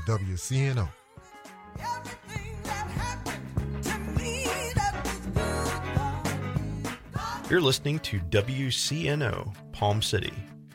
WCNO. You're listening to WCNO, Palm City.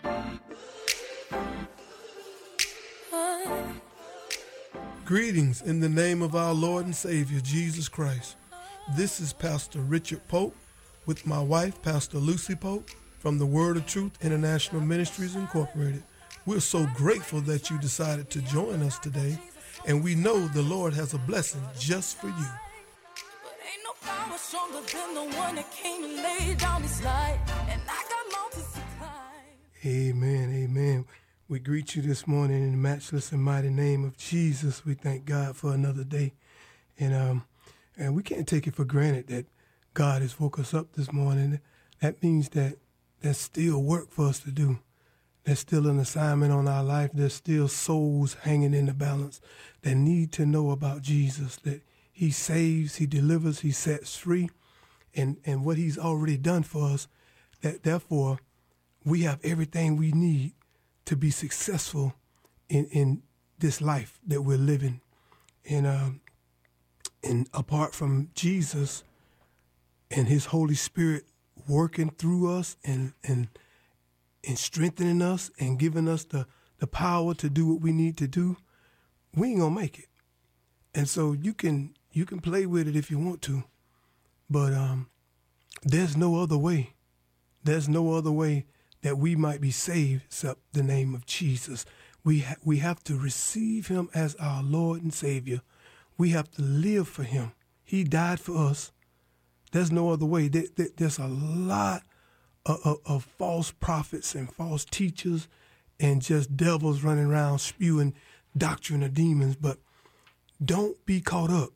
Greetings in the name of our Lord and Savior, Jesus Christ. This is Pastor Richard Pope with my wife, Pastor Lucy Pope, from the Word of Truth International Ministries Incorporated. We're so grateful that you decided to join us today, and we know the Lord has a blessing just for you. But ain't no power stronger than the one that came and laid down his life, and I got mountains to climb. Amen, amen. We greet you this morning in the matchless and mighty name of Jesus. We thank God for another day. And we can't take it for granted that God has woke us up this morning. That means that there's still work for us to do. There's still an assignment on our life. There's still souls hanging in the balance that need to know about Jesus, that he saves, he delivers, he sets free, and what he's already done for us, that therefore we have everything we need to be successful in this life that we're living. And apart from Jesus and his Holy Spirit working through us and strengthening us and giving us the power to do what we need to do, we ain't gonna make it. And so you can play with it if you want to, but there's no other way. There's no other way that we might be saved except the name of Jesus. We have to receive him as our Lord and Savior. We have to live for him. He died for us. There's no other way. There's a lot of false prophets and false teachers and just devils running around spewing doctrine of demons, but don't be caught up.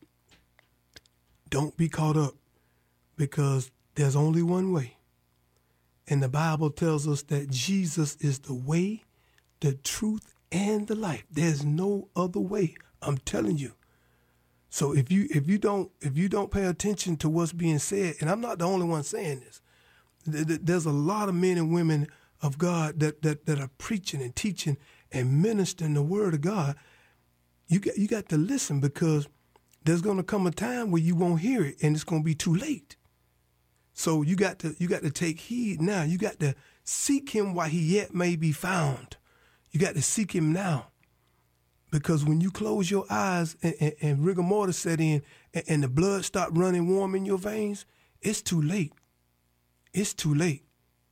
Don't be caught up, because there's only one way. And the Bible tells us that Jesus is the way, the truth, and the life. There's no other way. I'm telling you. So if you don't pay attention to what's being said, and I'm not the only one saying this, there's a lot of men and women of God that are preaching and teaching and ministering the word of God. You got to listen, because there's going to come a time where you won't hear it, and it's going to be too late. So you got to take heed now. You got to seek him while he yet may be found. You got to seek him now. Because when you close your eyes and rigor mortis set in and the blood start running warm in your veins, it's too late. It's too late.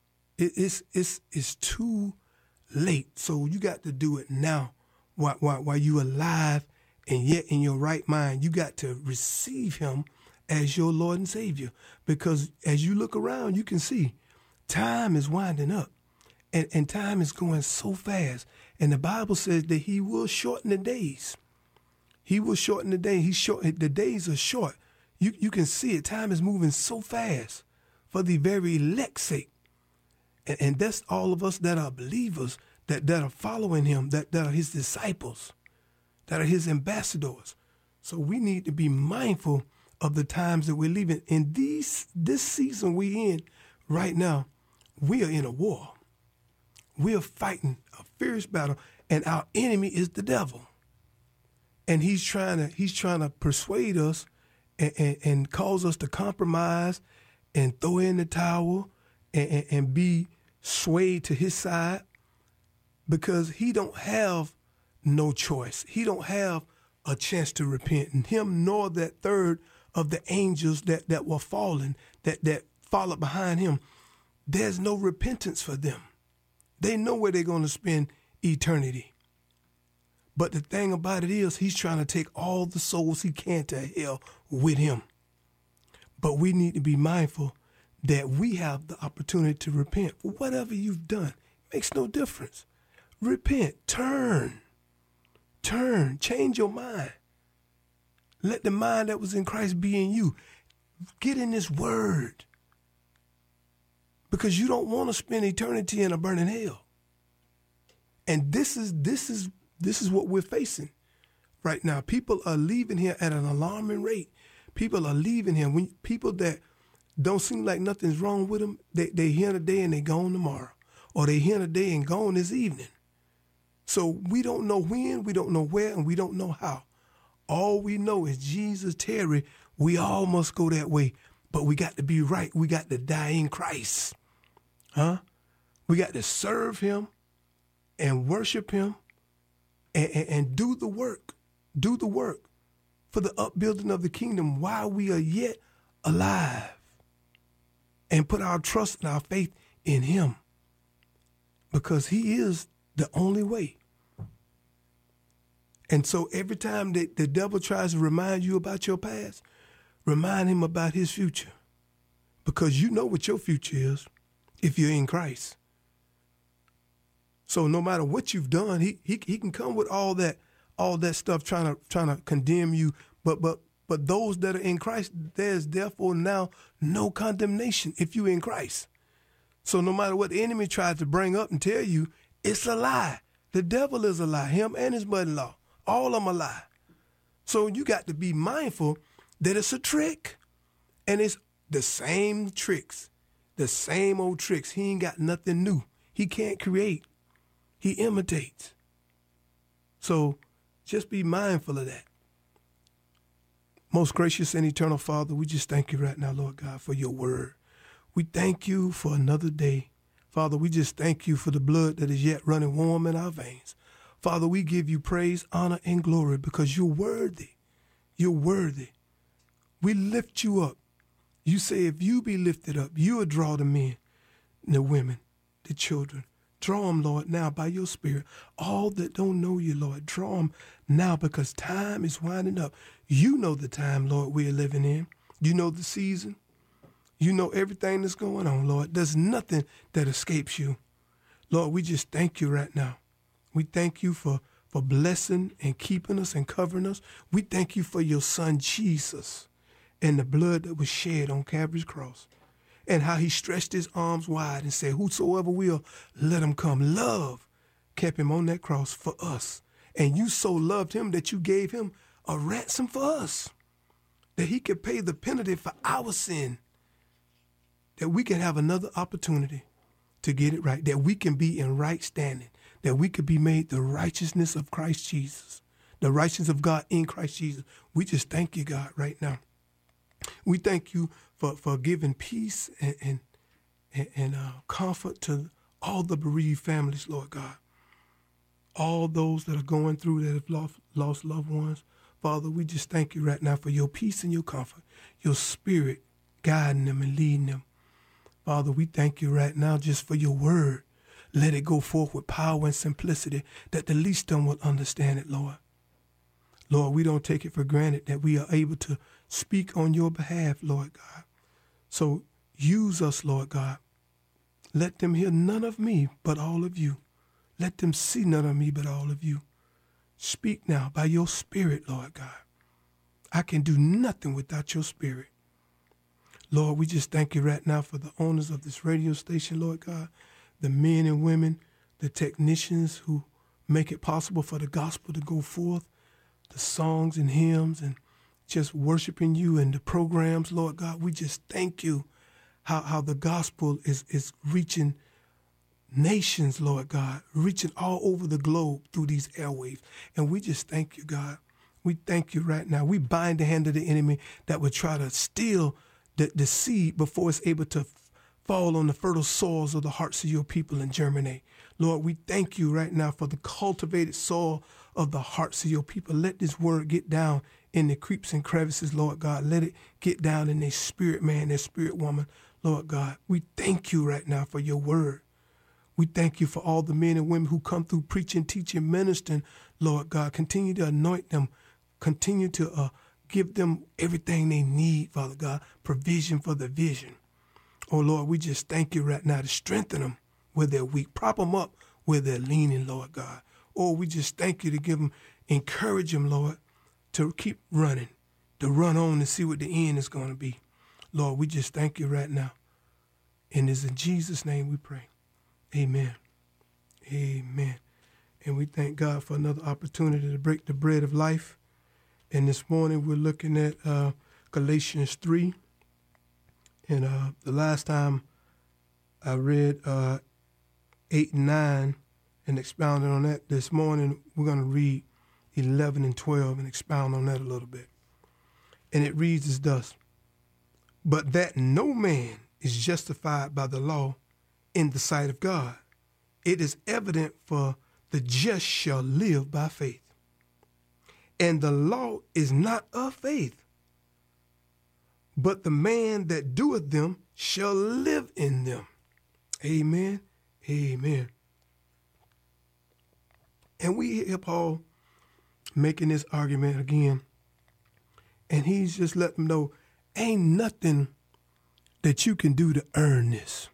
It's too late. So you got to do it now while you alive and yet in your right mind. You got to receive him as your Lord and Savior. Because as you look around, you can see time is winding up. And time is going so fast. And the Bible says that he will shorten the days. He will shorten the day. The days are short. You can see it. Time is moving so fast for the very elect's sake. And that's all of us that are believers, that are following him, that are his disciples, that are his ambassadors. So we need to be mindful of the times that we're living. In this season we in right now, we are in a war. We are fighting a fierce battle, and our enemy is the devil. And he's trying to persuade us and cause us to compromise and throw in the towel and be swayed to his side, because he don't have no choice. He don't have a chance to repent. And him nor that third of the angels that were fallen, that followed behind him, there's no repentance for them. They know where they're going to spend eternity. But the thing about it is, he's trying to take all the souls he can to hell with him. But we need to be mindful that we have the opportunity to repent for whatever you've done. It makes no difference. Repent. Turn. Change your mind. Let the mind that was in Christ be in you. Get in this word. Because you don't want to spend eternity in a burning hell. And this is what we're facing right now. People are leaving here at an alarming rate. People are leaving here. When people that don't seem like nothing's wrong with them, they here today and they gone tomorrow. Or they here today and gone this evening. So we don't know when, we don't know where, and we don't know how. All we know is Jesus tarry. We all must go that way, but we got to be right. We got to die in Christ. We got to serve him and worship him and do the work. Do the work for the upbuilding of the kingdom while we are yet alive. And put our trust and our faith in him, because he is the only way. And so every time that the devil tries to remind you about your past, remind him about his future, because you know what your future is if you're in Christ. So no matter what you've done, he can come with all that stuff trying to condemn you, but those that are in Christ, there's therefore now no condemnation if you're in Christ. So no matter what the enemy tries to bring up and tell you, it's a lie. The devil is a lie. Him and his mother-in-law, all of them a lie. So you got to be mindful that it's a trick. And it's the same tricks, the same old tricks. He ain't got nothing new. He can't create. He imitates. So just be mindful of that. Most gracious and eternal Father, we just thank you right now, Lord God, for your word. We thank you for another day. Father, we just thank you for the blood that is yet running warm in our veins. Father, we give you praise, honor, and glory because you're worthy. You're worthy. We lift you up. You say if you be lifted up, you will draw the men, the women, the children. Draw them, Lord, now by your spirit. All that don't know you, Lord, draw them now because time is winding up. You know the time, Lord, we're living in. You know the season. You know everything that's going on, Lord. There's nothing that escapes you. Lord, we just thank you right now. We thank you for blessing and keeping us and covering us. We thank you for your son, Jesus, and the blood that was shed on Calvary's cross, and how he stretched his arms wide and said, whosoever will, let him come. Love kept him on that cross for us. And you so loved him that you gave him a ransom for us, that he could pay the penalty for our sin, that we can have another opportunity to get it right, that we can be in right standing, that we could be made the righteousness of Christ Jesus, the righteousness of God in Christ Jesus. We just thank you, God, right now. We thank you for giving peace and comfort to all the bereaved families, Lord God. All those that are going through that have lost loved ones. Father, we just thank you right now for your peace and your comfort, your spirit guiding them and leading them. Father, we thank you right now just for your word. Let it go forth with power and simplicity that the least of them will understand it, Lord. Lord, we don't take it for granted that we are able to speak on your behalf, Lord God. So use us, Lord God. Let them hear none of me but all of you. Let them see none of me but all of you. Speak now by your spirit, Lord God. I can do nothing without your spirit. Lord, we just thank you right now for the owners of this radio station, Lord God, the men and women, the technicians who make it possible for the gospel to go forth, the songs and hymns and just worshiping you and the programs, Lord God. We just thank you how the gospel is reaching nations, Lord God, reaching all over the globe through these airwaves. And we just thank you, God. We thank you right now. We bind the hand of the enemy that would try to steal the seed before it's able to fall on the fertile soils of the hearts of your people and germinate. Lord, we thank you right now for the cultivated soil of the hearts of your people. Let this word get down in the creeps and crevices, Lord God. Let it get down in their spirit man, their spirit woman, Lord God. We thank you right now for your word. We thank you for all the men and women who come through preaching, teaching, ministering, Lord God. Continue to anoint them. Continue to give them everything they need, Father God. Provision for the vision. Oh, Lord, we just thank you right now to strengthen them where they're weak. Prop them up where they're leaning, Lord God. Oh, we just thank you to give them, encourage them, Lord, to keep running, to run on and see what the end is going to be. Lord, we just thank you right now. And it's in Jesus' name we pray. Amen. Amen. And we thank God for another opportunity to break the bread of life. And this morning we're looking at Galatians 3. And the last time I read 8 and 9, and expounded on that this morning. We're going to read 11 and 12 and expound on that a little bit. And it reads as thus: But that no man is justified by the law in the sight of God, it is evident, for the just shall live by faith. And the law is not of faith, but the man that doeth them shall live in them. Amen. Amen. And we hear Paul making this argument again. And he's just letting them know, ain't nothing that you can do to earn this.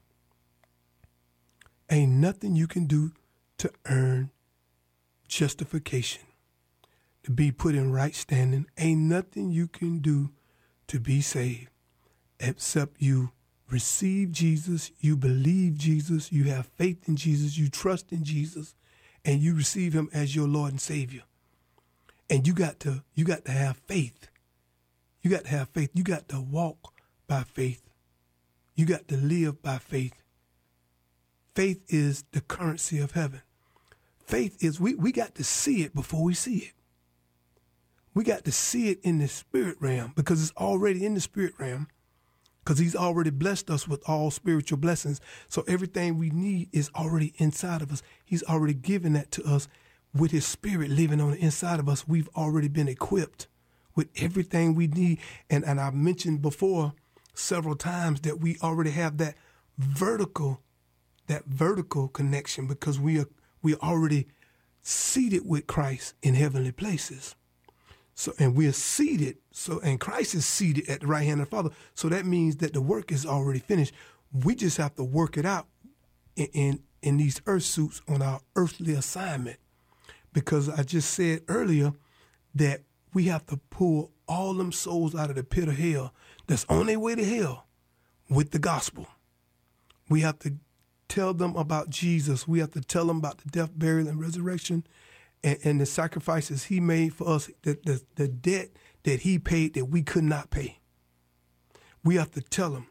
Ain't nothing you can do to earn justification, to be put in right standing. Ain't nothing you can do to be saved except you receive Jesus, you believe Jesus, you have faith in Jesus, you trust in Jesus, and you receive him as your Lord and Savior. And you got to have faith. You got to have faith. You got to walk by faith. You got to live by faith. Faith is the currency of heaven. Faith is, we got to see it before we see it. We got to see it in the spirit realm, because it's already in the spirit realm, because he's already blessed us with all spiritual blessings. So everything we need is already inside of us. He's already given that to us with his spirit living on the inside of us. We've already been equipped with everything we need. And I've mentioned before several times that we already have that vertical connection, because we are already seated with Christ in heavenly places. So, and we are seated. So, and Christ is seated at the right hand of the Father. So that means that the work is already finished. We just have to work it out in these earth suits on our earthly assignment. Because I just said earlier that we have to pull all them souls out of the pit of hell that's on their way to hell with the gospel. We have to tell them about Jesus. We have to tell them about the death, burial, and resurrection, and the sacrifices he made for us, the debt that he paid that we could not pay. We have to tell them.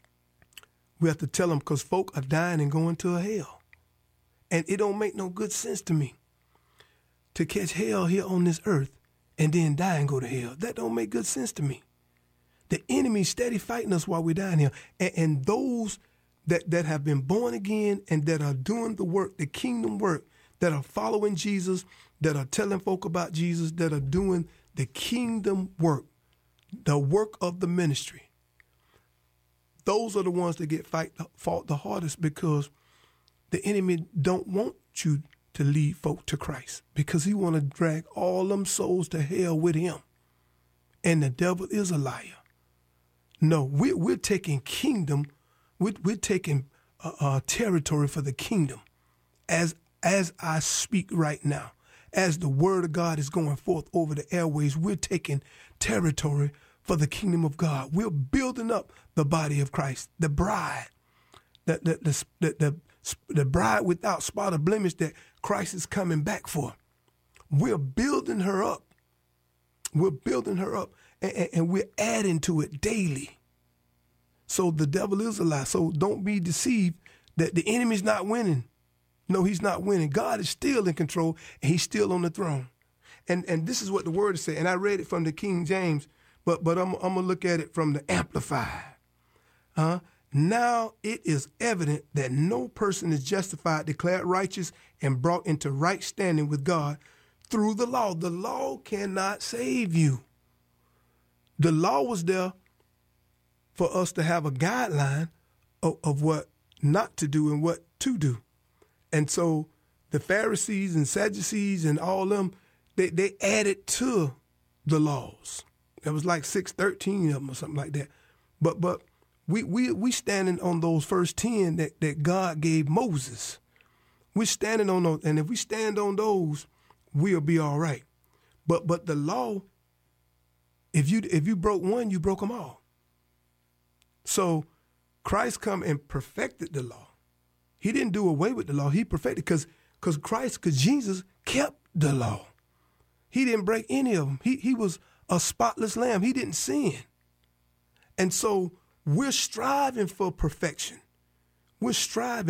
We have to tell them, because folk are dying and going to a hell. And it don't make no good sense to me to catch hell here on this earth and then die and go to hell. That don't make good sense to me. The enemy's steady fighting us while we're dying here. And those that have been born again and that are doing the work, the kingdom work, that are following Jesus, that are telling folk about Jesus, that are doing the kingdom work, the work of the ministry. Those are the ones that get fought the hardest, because the enemy don't want you to lead folk to Christ, because he want to drag all them souls to hell with him. And the devil is a liar. No, we're taking kingdom, we're taking territory for the kingdom as I speak right now. As the word of God is going forth over the airways, we're taking territory for the kingdom of God. We're building up the body of Christ, the bride, the bride without spot or blemish that Christ is coming back for. We're building her up. We're building her up, and we're adding to it daily. So the devil is a lie. So don't be deceived that the enemy's not winning. No, he's not winning. God is still in control, and he's still on the throne. And this is what the word is saying. And I read it from the King James, but I'm going to look at it from the Amplified. Now it is evident that no person is justified, declared righteous, and brought into right standing with God through the law. The law cannot save you. The law was there for us to have a guideline of what not to do and what to do. And so the Pharisees and Sadducees and all them, they added to the laws. There was like 613 of them or something like that. But we standing on those first 10 that God gave Moses. We're standing on those, and if we stand on those, we'll be all right. But the law, if you broke one, you broke them all. So Christ come and perfected the law. He didn't do away with the law. He perfected, because Jesus kept the law. He didn't break any of them. He was a spotless lamb. He didn't sin. And so we're striving for perfection. We're striving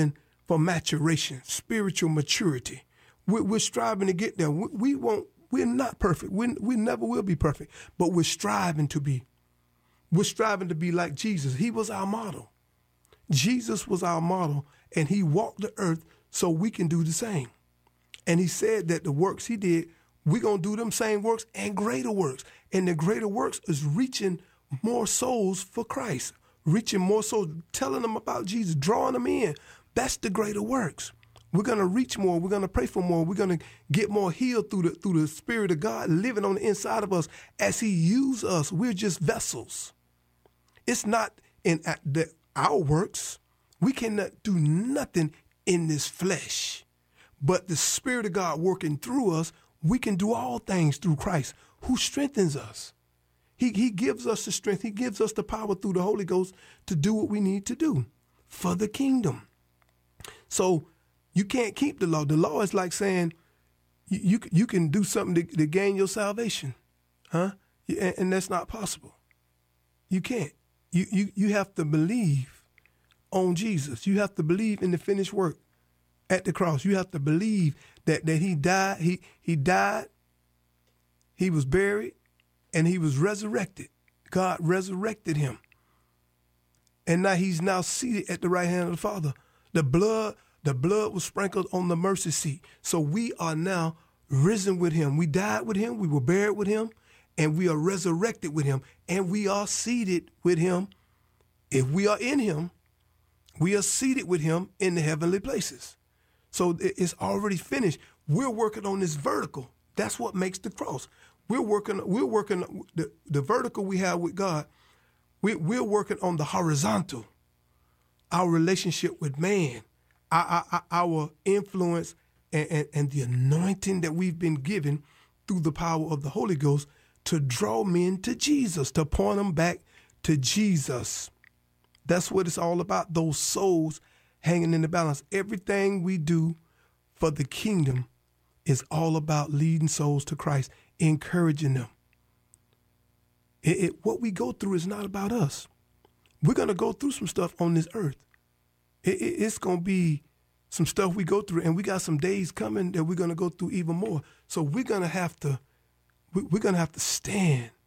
for maturation, spiritual maturity. We're striving to get there. We're not perfect. We never will be perfect, but we're striving to be. We're striving to be like Jesus. He was our model. Jesus was our model, and he walked the earth so we can do the same. And he said that the works he did, we're going to do them same works and greater works. And the greater works is reaching more souls for Christ, reaching more souls, telling them about Jesus, drawing them in. That's the greater works. We're going to reach more. We're going to pray for more. We're going to get more healed through the Spirit of God living on the inside of us as he uses us. We're just vessels. It's not in our works. We cannot do nothing in this flesh. But the Spirit of God working through us, we can do all things through Christ who strengthens us. He gives us the strength. He gives us the power through the Holy Ghost to do what we need to do for the kingdom. So you can't keep the law. The law is like saying you can do something to gain your salvation, huh? And that's not possible. You can't. You have to believe on Jesus. You have to believe in the finished work at the cross. You have to believe that he died. He died. He was buried, and he was resurrected. God resurrected him, and now he's now seated at the right hand of the Father. The blood was sprinkled on the mercy seat. So we are now risen with him. We died with him. We were buried with him. And we are resurrected with him. And we are seated with him. If we are in him, we are seated with him in the heavenly places. So it's already finished. We're working on this vertical. That's what makes the cross. We're working the vertical we have with God. We're working on the horizontal, our relationship with man. Our influence and the anointing that we've been given through the power of the Holy Ghost to draw men to Jesus, to point them back to Jesus. That's what it's all about, those souls hanging in the balance. Everything we do for the kingdom is all about leading souls to Christ, encouraging them. What we go through is not about us. We're going to go through some stuff on this earth. It's going to be some stuff we go through, and we got some days coming that we're going to go through even more. So we're going to have to stand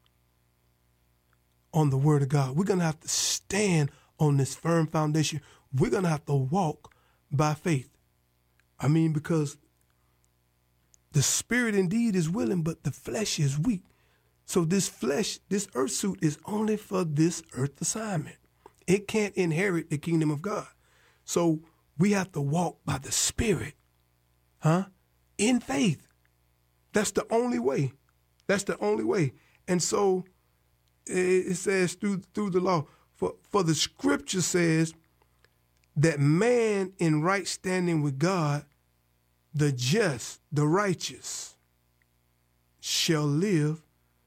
on the word of God. We're going to have to stand on this firm foundation. We're going to have to walk by faith. Because the spirit indeed is willing, but the flesh is weak. So this earth suit is only for this earth assignment. It can't inherit the kingdom of God. So we have to walk by the Spirit, in faith. That's the only way. That's the only way. And so it says through the law, for the scripture says that man in right standing with God, the just, the righteous, shall live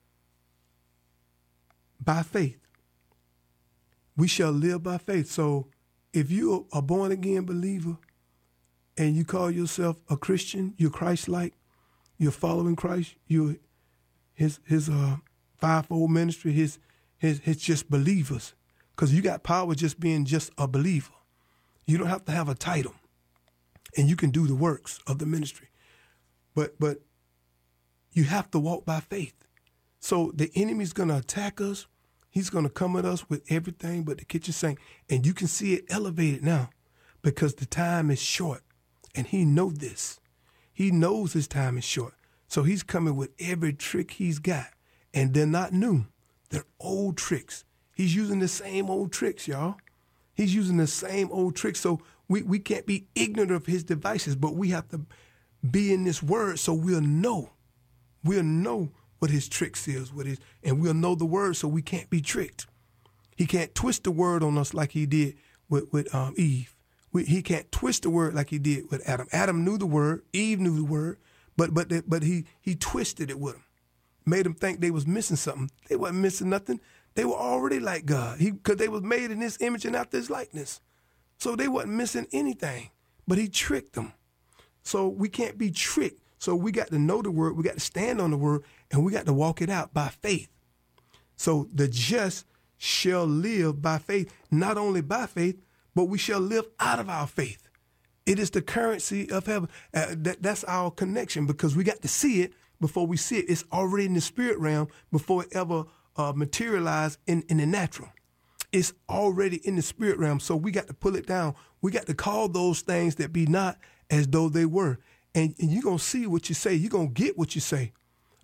by faith. We shall live by faith. So if you're a born-again believer and you call yourself a Christian, you're Christ-like, you're following Christ, you're his fivefold ministry, his just believers, because you got power just being just a believer. You don't have to have a title, and you can do the works of the ministry. But you have to walk by faith. So the enemy's going to attack us. He's going to come at us with everything but the kitchen sink. And you can see it elevated now because the time is short. And he knows this. He knows his time is short. So he's coming with every trick he's got. And they're not new. They're old tricks. He's using the same old tricks, y'all. He's using the same old tricks. So we can't be ignorant of his devices, but we have to be in this word so we'll know. We'll know what his tricks is, and we'll know the word so we can't be tricked. He can't twist the word on us like he did with Eve. He can't twist the word like he did with Adam. Adam knew the word, Eve knew the word, but he twisted it with them, made them think they was missing something. They wasn't missing nothing. They were already like God, because they was made in his image and after his likeness. So they wasn't missing anything, but he tricked them. So we can't be tricked. So we got to know the word, we got to stand on the word, and we got to walk it out by faith. So the just shall live by faith, not only by faith, but we shall live out of our faith. It is the currency of heaven. That's our connection, because we got to see it before we see it. It's already in the spirit realm before it ever materialized in the natural. It's already in the spirit realm, so we got to pull it down. We got to call those things that be not as though they were. And you're going to see what you say. You're going to get what you say.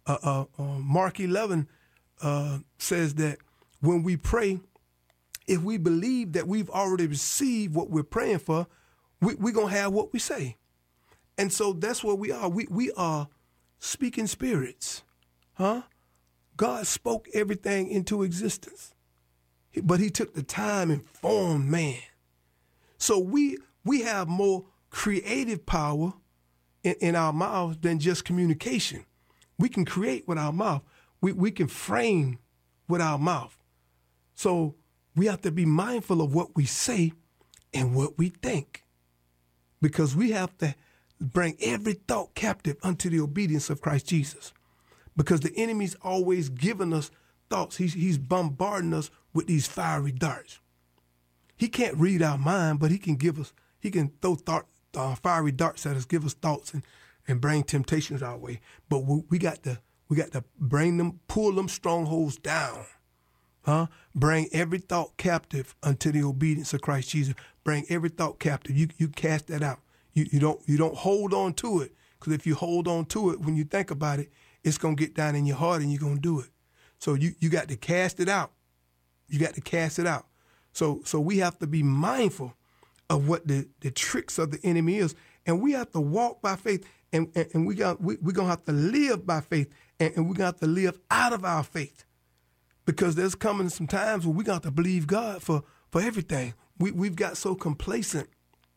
Mark 11 says that when we pray, if we believe that we've already received what we're praying for, we're going to have what we say. And so that's where we are. We are speaking spirits. God spoke everything into existence, but he took the time and formed man. So we have more creative power in our mouths than just communication. We can create with our mouth. We can frame with our mouth. So we have to be mindful of what we say and what we think, because we have to bring every thought captive unto the obedience of Christ Jesus, because the enemy's always giving us thoughts. He's bombarding us with these fiery darts. He can't read our mind, but he can throw fiery darts at us, give us thoughts and bring temptations our way. But we got to bring them, pull them strongholds down. Bring every thought captive unto the obedience of Christ Jesus. Bring every thought captive. You cast that out. You don't hold on to it, because if you hold on to it, when you think about it, it's gonna get down in your heart and you're gonna do it. So you got to cast it out. You got to cast it out. So we have to be mindful of what the tricks of the enemy is, and we have to walk by faith, and we're gonna have to live by faith, and we're gonna have to live out of our faith, because there's coming some times where we're gonna have to believe God for everything. We've got so complacent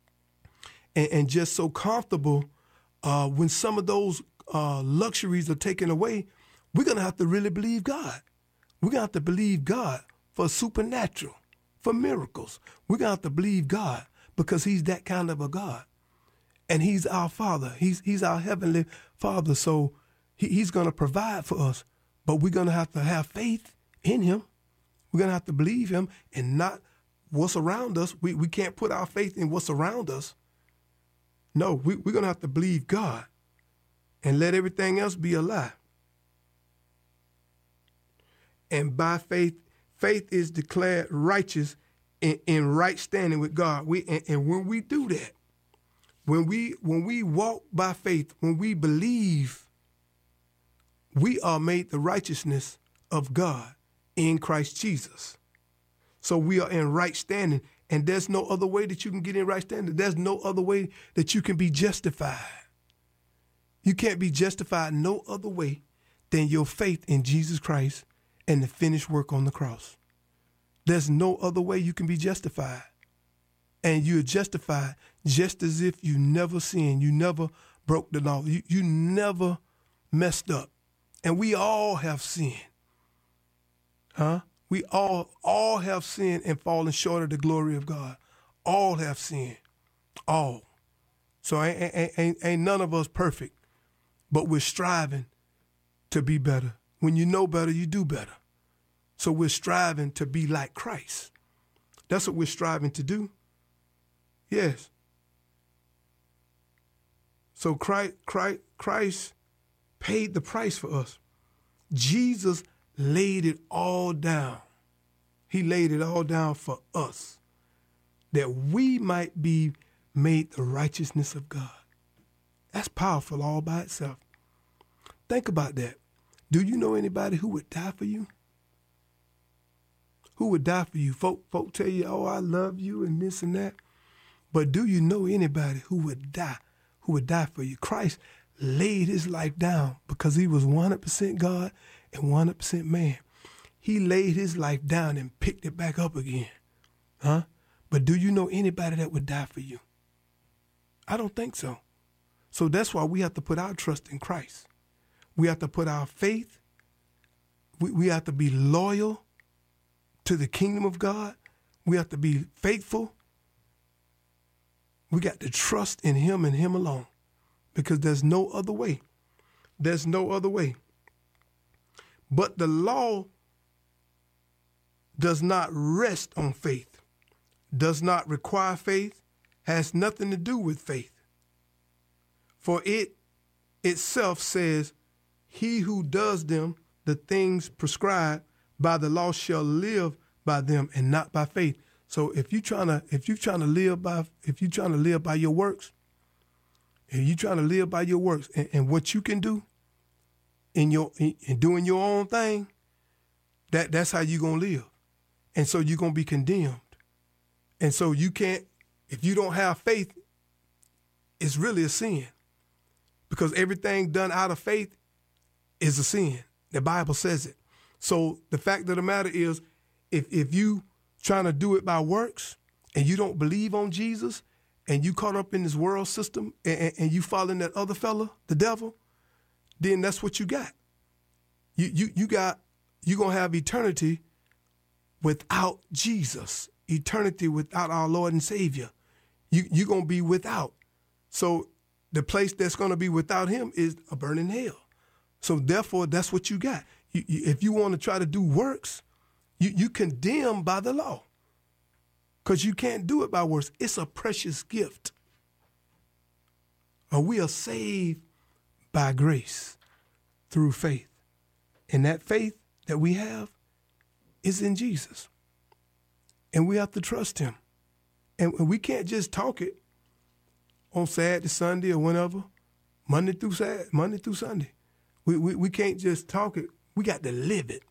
and just so comfortable. When some of those luxuries are taken away, we're gonna have to really believe God. We're gonna have to believe God for supernatural, for miracles. We're gonna have to believe God, because he's that kind of a God. And he's our Father. He's our heavenly Father. So he's going to provide for us. But we're going to have faith in him. We're going to have to believe him and not what's around us. We can't put our faith in what's around us. No, we're going to have to believe God and let everything else be a lie. And by faith is declared righteous in right standing with God. And when we do that, when we walk by faith, when we believe, we are made the righteousness of God in Christ Jesus. So we are in right standing, and there's no other way that you can get in right standing. There's no other way that you can be justified. You can't be justified no other way than your faith in Jesus Christ and the finished work on the cross. There's no other way you can be justified. And you're justified just as if you never sinned. You never broke the law. You never messed up. And we all have sinned. We all have sinned and fallen short of the glory of God. All have sinned. All. So ain't none of us perfect. But we're striving to be better. When you know better, you do better. So we're striving to be like Christ. That's what we're striving to do. Yes. So Christ paid the price for us. Jesus laid it all down. He laid it all down for us, that we might be made the righteousness of God. That's powerful all by itself. Think about that. Do you know anybody who would die for you? Who would die for you? Folk tell you, oh, I love you and this and that. But do you know anybody who would die for you? Christ laid his life down because he was 100% God and 100% man. He laid his life down and picked it back up again. But do you know anybody that would die for you? I don't think so. So that's why we have to put our trust in Christ. We have to put our faith. We have to be loyal to the kingdom of God. We have to be faithful. We got to trust in him and him alone, because there's no other way. There's no other way. But the law does not rest on faith, does not require faith, has nothing to do with faith. For it itself says, he who does them, the things prescribed by the law, shall live by them and not by faith. So if you're trying to live by your works, and what you can do in doing your own thing, that's how you're gonna live. And so you're gonna be condemned. And so you can't, if you don't have faith, it's really a sin. Because everything done out of faith is a sin. The Bible says it. So the fact of the matter is, if you trying to do it by works and you don't believe on Jesus and you caught up in this world system and you following that other fella, the devil, then that's what you got. You're going to have eternity without Jesus, eternity without our Lord and Savior. You're going to be without. So the place that's going to be without him is a burning hell. So therefore, that's what you got. If you want to try to do works, you condemn by the law because you can't do it by works. It's a precious gift. We are saved by grace through faith. And that faith that we have is in Jesus. And we have to trust him. And we can't just talk it on Saturday, Sunday, or whenever, Monday through Sunday. We can't just talk it. We got to live it.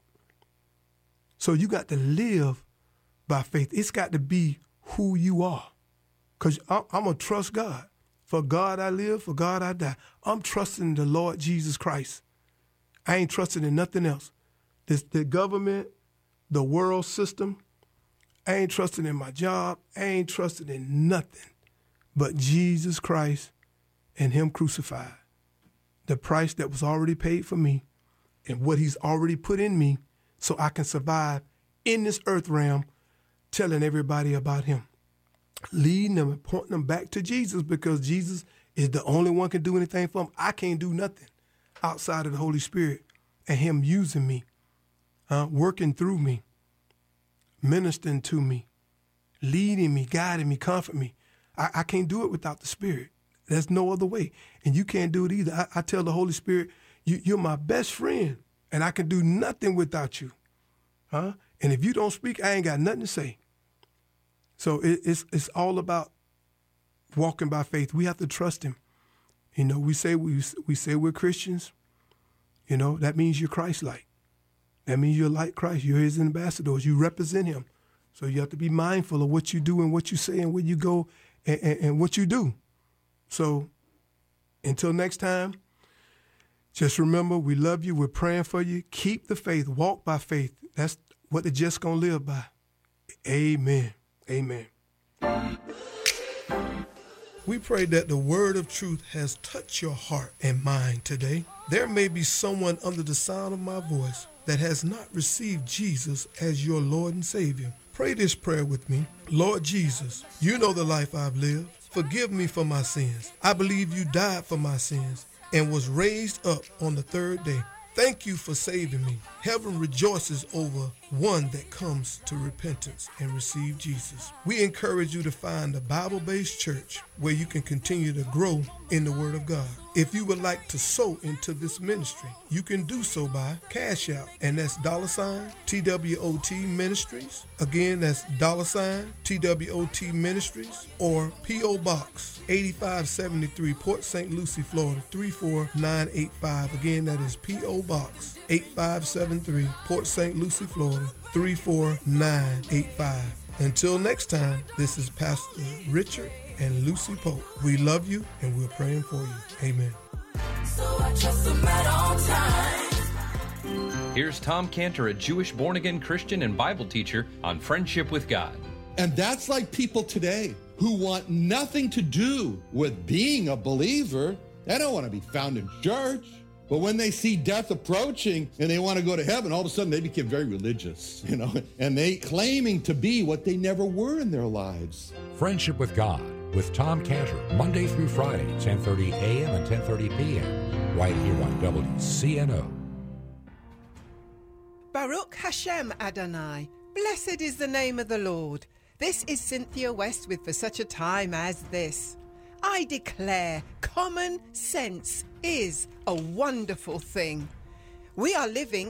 So you got to live by faith. It's got to be who you are. Because I'm going to trust God. For God I live, for God I die. I'm trusting the Lord Jesus Christ. I ain't trusting in nothing else. The government, the world system, I ain't trusting in my job. I ain't trusting in nothing but Jesus Christ and him crucified. The price that was already paid for me and what he's already put in me so I can survive in this earth realm, telling everybody about him, leading them and pointing them back to Jesus, because Jesus is the only one can do anything for them. I can't do nothing outside of the Holy Spirit and him using me, working through me, ministering to me, leading me, guiding me, comforting me. I can't do it without the Spirit. There's no other way. And you can't do it either. I tell the Holy Spirit, you're my best friend, and I can do nothing without you. And if you don't speak, I ain't got nothing to say. So it's all about walking by faith. We have to trust him. You know, we say we're Christians. You know, that means you're Christ-like. That means you're like Christ. You're his ambassadors. You represent him. So you have to be mindful of what you do and what you say and where you go and what you do. So until next time, just remember, we love you. We're praying for you. Keep the faith. Walk by faith. That's what the just going to live by. Amen. Amen. We pray that the word of truth has touched your heart and mind today. There may be someone under the sound of my voice that has not received Jesus as your Lord and Savior. Pray this prayer with me. Lord Jesus, you know the life I've lived. Forgive me for my sins. I believe you died for my sins and was raised up on the third day. Thank you for saving me. Heaven rejoices over one that comes to repentance and receive Jesus. We encourage you to find a Bible-based church where you can continue to grow in the Word of God. If you would like to sow into this ministry, you can do so by Cash App, and that's $TWOT Ministries. Again, that's $TWOT Ministries, or P.O. Box 8573, Port St. Lucie, Florida 34985. Again, that is P.O. Box 8573, Port St. Lucie, Florida 34985. Until next time, this is Pastor Richard and Lucy Pope. We love you and we're praying for you. Amen. So I trust him at all times. Here's Tom Cantor, a Jewish born-again Christian and Bible teacher on Friendship with God. And that's like people today who want nothing to do with being a believer. They don't want to be found in church. But when they see death approaching and they want to go to heaven, all of a sudden they become very religious, and they claiming to be what they never were in their lives. Friendship with God with Tom Cantor, Monday through Friday, 10:30 a.m. and 10:30 p.m., right here on WCNO. Baruch Hashem Adonai, blessed is the name of the Lord. This is Cynthia West with For Such a Time as This. I declare common sense is a wonderful thing. We are living